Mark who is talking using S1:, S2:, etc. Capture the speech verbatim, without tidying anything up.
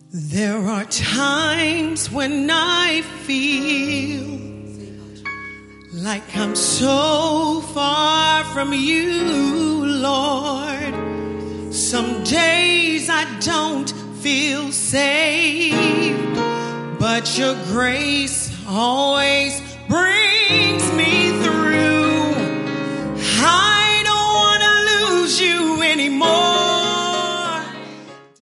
S1: There are times when I feel like I'm so far from you, Lord. Some days I don't feel saved, but your grace always brings